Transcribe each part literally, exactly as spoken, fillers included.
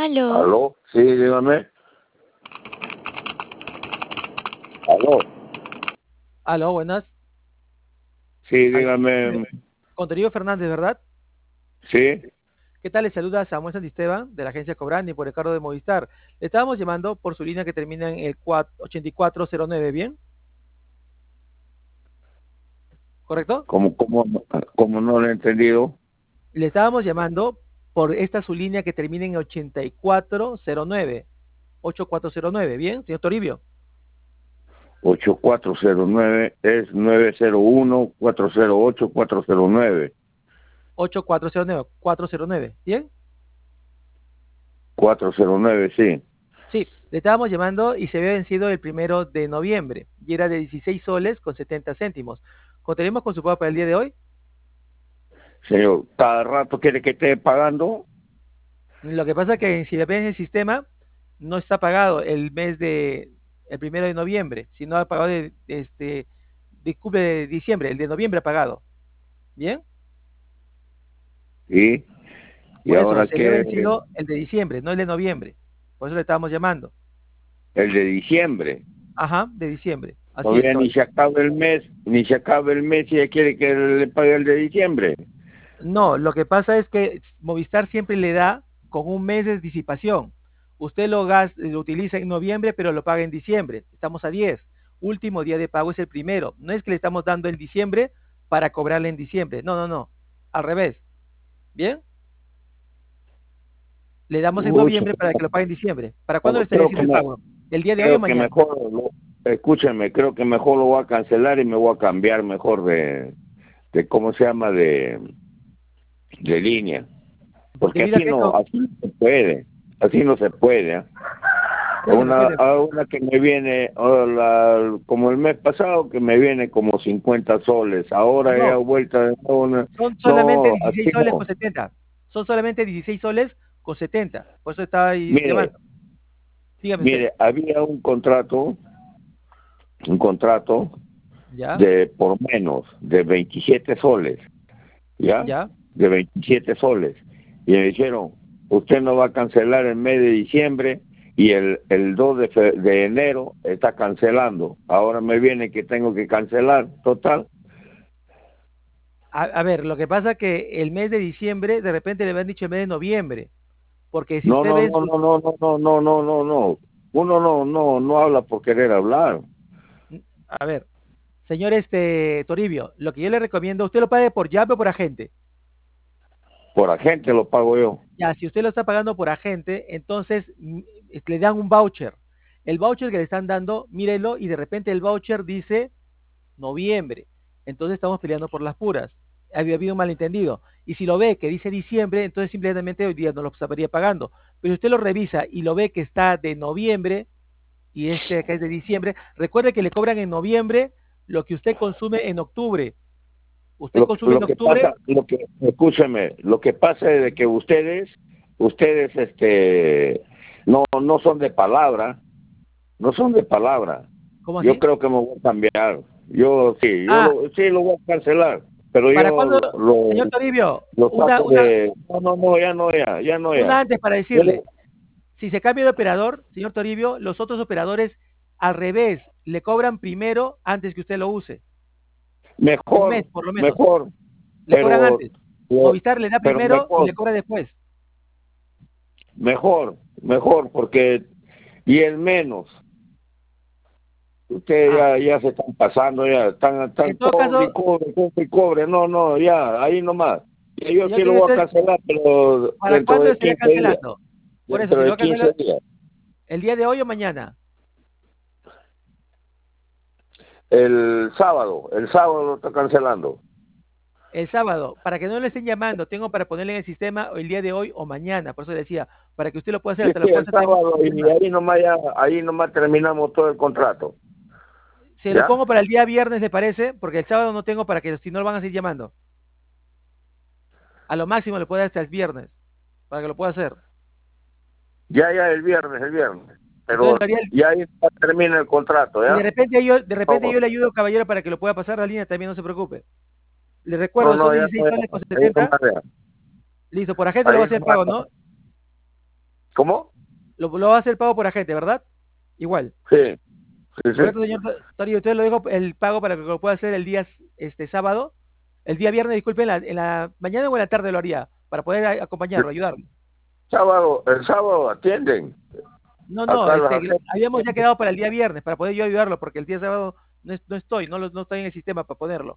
Aló. ¿Aló? Sí, dígame. ¿Aló? Aló, buenas. Sí, Al- dígame. Con Darío Fernández, ¿verdad? Sí, ¿Qué tal? Le saluda Samuel Santisteban de la agencia Cobrani por el cargo de Movistar. Le estábamos llamando por su línea que termina en el ochenta y cuatro cero nueve, ¿bien? ¿Correcto? como, como, como no lo he entendido. Le estábamos llamando por esta su línea que termina en ochenta y cuatro cero nueve. ochenta y cuatro cero nueve, ¿bien, señor Toribio? ocho cuatro cero nueve es nueve cero uno cuatro cero ocho cuatro cero nueve. ochenta y cuatro cero nueve, cuatro cero nueve, ¿bien? cuatro cero nueve, sí. Sí, le estábamos llamando y se había vencido el primero de noviembre y era de dieciséis soles con setenta céntimos. ¿Contaremos con su pago para el día de hoy? Señor, ¿cada rato quiere que esté pagando? Lo que pasa es que si le ven el sistema, no está pagado el mes de, el primero de noviembre, sino ha pagado de, de este, disculpe, de diciembre, el de noviembre ha pagado. ¿Bien? Sí. Y Por eso, ahora se le ha que vencido el de diciembre, no el de noviembre. Por eso le estábamos llamando. el de diciembre. Ajá, de diciembre. Así es, Todavía ni caballero. se acaba el mes, ni se acaba el mes y ya quiere que le pague el de diciembre. No, lo que pasa es que Movistar siempre le da con un mes de disipación. Usted lo, gas- lo utiliza en noviembre, pero lo paga en diciembre. Estamos a diez. Último día de pago es el primero. No es que le estamos dando en diciembre para cobrarle en diciembre. No, no, no. Al revés. ¿Bien? Le damos en Mucho. noviembre para que lo pague en diciembre. ¿Para cuándo le estaría Creo haciendo que el me, pago? ¿El día de hoy o creo que mañana? mejor, lo, escúcheme, creo que mejor lo voy a cancelar y me voy a cambiar mejor de, de ¿cómo se llama? De, de línea. Porque Debido a así que no, co- así no se puede, así no se puede. ¿eh? sí, Una, recuerde, a una que me viene, o la- como el mes pasado, que me viene como cincuenta soles, ahora he no, dado vuelta de nuevo, una- son solamente no, dieciséis así soles con no. setenta. Son solamente dieciséis soles con setenta. Por eso estaba ahí Mire, llamando. Dígame usted. mire, había un contrato, un contrato ¿Ya? de por menos de veintisiete soles, ¿ya? ¿Ya? De veintisiete soles. Y me dijeron, usted no va a cancelar el mes de diciembre y el, el dos de, fe- de enero está cancelando. Ahora me viene que tengo que cancelar, total. A, a ver, lo que pasa es que el mes de diciembre, de repente le habían dicho el mes de noviembre, porque si No, usted no, ve en no, su... no, no, no, no, no, no, no, no. Uno no, no, no habla por querer hablar. A ver, señor este Toribio, lo que yo le recomiendo, usted lo pague por llave o por agente. Por agente lo pago yo. Ya, si usted lo está pagando por agente, entonces mm, le dan un voucher. El voucher que le están dando, mírelo, y de repente el voucher dice noviembre. Entonces estamos peleando por las puras. Había habido un malentendido. Y si lo ve que dice diciembre, entonces simplemente hoy día no lo estaría pagando. Pero si usted lo revisa y lo ve que está de noviembre y este acá es de diciembre, recuerde que le cobran en noviembre lo que usted consume en octubre. Usted Lo, que- consume en lo que octubre, pasa, lo que, escúcheme, lo que pasa es de que ustedes, ustedes, este, no, no son de palabra, no son de palabra. ¿cómo Yo así? creo que me voy a cambiar. Yo sí, yo Ah, lo, sí lo voy a cancelar, pero ¿para yo cuándo, lo, señor Toribio? lo Una, saco una, de, no, no, no, ya no, ya, ya no, una ya. antes para Yo decirle, lo- si se cambia de operador, señor Toribio, los otros operadores al revés, le cobran primero antes que usted lo use. Un mes, mejor, por lo menos. mejor, Le cobran pero, antes. pero Movistar le da pero primero y mejor, le cobra después. mejor, mejor, porque, y el menos. Ustedes Ah, ya, ya se están pasando, ya están, están en todo cobre y caso, cobre, cobre y cobre. No, no, ya, ahí nomás. Y yo señor sí lo Toribio, voy a entonces, cancelar, pero ¿para dentro cuándo le de estaría quince días. cancelando? Por eso, Dentro si lo va de a quince cancelar días. el día de hoy o mañana. El sábado, el sábado lo está cancelando. El sábado, para que no le estén llamando, tengo para ponerle en el sistema el día de hoy o mañana. Por eso decía, para que usted lo pueda hacer, Sí, hasta sí, lo puede el hacer también sábado, en y sistema. ahí nomás, ya, ahí nomás terminamos todo el contrato. Se lo ¿Ya? pongo para el día viernes, ¿le parece? Porque el sábado no tengo para que si no lo van a seguir llamando. A lo máximo le puede dar hasta el viernes, para que lo pueda hacer. Ya, ya, el viernes, el viernes. Entonces Pero lo haría el- ya ahí termina el contrato, y de ¿ya? repente yo, de repente No, yo le ayudo, caballero, para que lo pueda pasar la línea, también no se preocupe. Le no, recuerdo, son no, ya dieciséis no, ya. soles con Ahí setenta. nomás, ya. Listo, por agente lo va a Ahí hacer el nomás. pago, ¿no? ¿Cómo? Lo, lo va a hacer pago por agente, ¿verdad? Igual. Sí, sí, Correcto, sí. señor Toribio. Usted lo dijo el pago para que lo pueda hacer el día este sábado, el día viernes, disculpe, en la, en la mañana o en la tarde lo haría, para poder a- acompañarlo, ayudarlo. Sábado, el sábado atienden. No, no, Acá los este, agentes habíamos ya quedado para el día viernes, para poder yo ayudarlo, porque el día sábado no, es- no estoy, no, lo- no estoy en el sistema para ponerlo.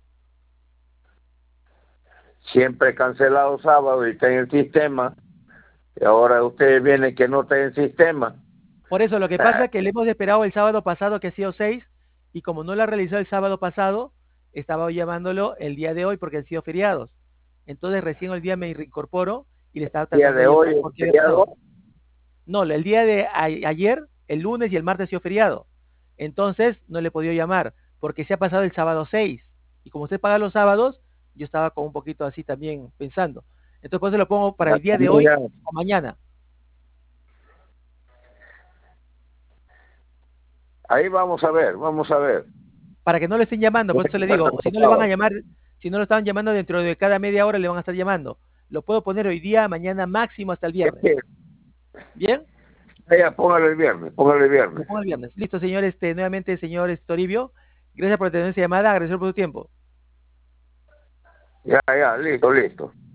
siempre cancelado sábado y está en el sistema. Y ahora usted viene que no está en el sistema. Por eso, lo que pasa es que le hemos esperado el sábado pasado, que ha sido seis, y como no lo ha realizado el sábado pasado, estaba llamándolo el día de hoy porque han sido feriados. Entonces recién el día me reincorporo y le estaba El día tratando de de llamar hoy por es qué había pasado. feriado. No, el día de a- ayer, el lunes y el martes ha sido feriado. Entonces no le he podido llamar porque se ha pasado el sábado seis. Y como usted paga los sábados, yo estaba con un poquito así también pensando. Entonces por eso lo pongo para el día de hoy Mira, o mañana, ahí vamos a ver, vamos a ver. para que no le estén llamando. Por eso le digo, si no le van a llamar, si no lo estaban llamando dentro de cada media hora, le van a estar llamando. Lo puedo poner hoy día, mañana máximo hasta el Es viernes. que, ¿Bien? vaya, póngale el viernes, póngale el Lo viernes. pongo el viernes. Listo, señor, este, nuevamente, señor Toribio. Gracias por tener esa llamada, agradecer por su tiempo. Ya, ya, listo, listo.